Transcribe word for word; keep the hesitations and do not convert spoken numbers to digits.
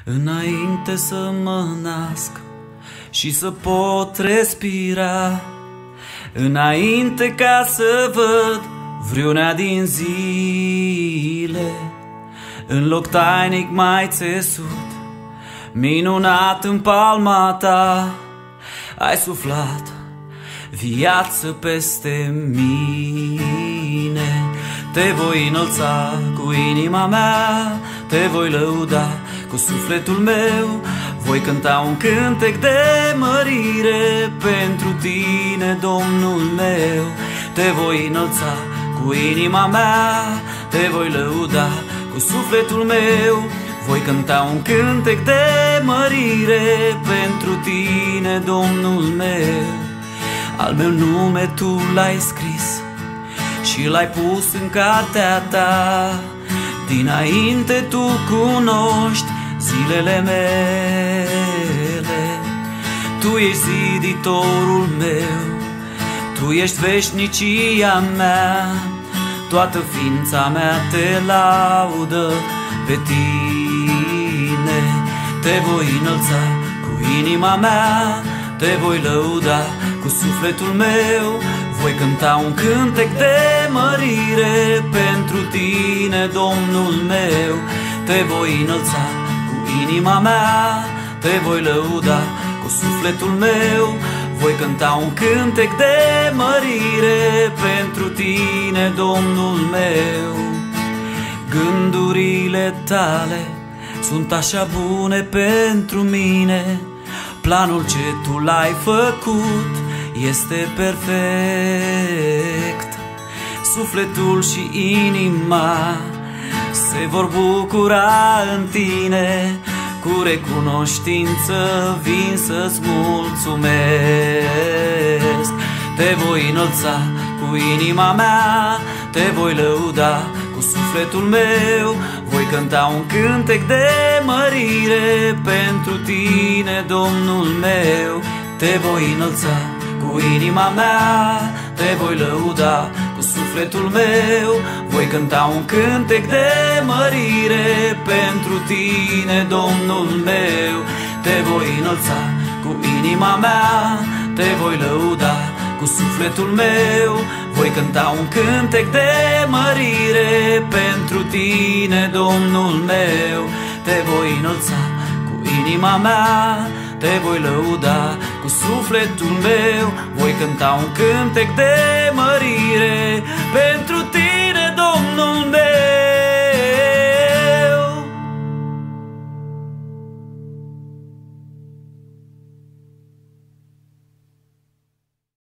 Înainte să mă nasc și să pot respira, înainte ca să văd vreuna din zile, în loc tainic mai țesut, minunat în palma ta, ai suflat viață peste mine. Te voi înălța cu inima mea, te voi lăuda cu sufletul meu, voi cânta un cântec de mărire pentru tine, Domnul meu. Te voi înălța cu inima mea, te voi lăuda cu sufletul meu, voi cânta un cântec de mărire pentru tine, Domnul meu. Al meu nume tu l-ai scris și l-ai pus în cartea ta, dinainte tu cunoști zilele mele. Tu ești ziditorul meu, tu ești veșnicia mea, toată ființa mea te laudă pe tine. Te voi înălța cu inima mea, te voi lăuda cu sufletul meu, voi cânta un cântec de mărire pentru tine, Domnul meu. Te voi înălța cu inima mea, te voi lăuda cu sufletul meu, voi cânta un cântec de mărire pentru tine, Domnul meu. Gândurile tale sunt așa bune pentru mine, planul ce tu l-ai făcut este perfect. Sufletul și inima se vor bucura în tine, cu recunoștință vin să-ți mulțumesc. Te voi înălța cu inima mea, te voi lăuda cu sufletul meu, voi cânta un cântec de mărire pentru tine, Domnul meu. Te voi înălța cu inima mea, te voi lăuda cu sufletul meu, voi cânta un cântec de mărire pentru tine, Domnul meu. Te voi înălța cu inima mea, te voi lăuda cu sufletul meu, voi cânta un cântec de mărire pentru tine, Domnul meu. Te voi înălța cu inima mea, te voi lăuda cu sufletul meu, voi cânta un cântec de mărire pentru tine, Domnul meu.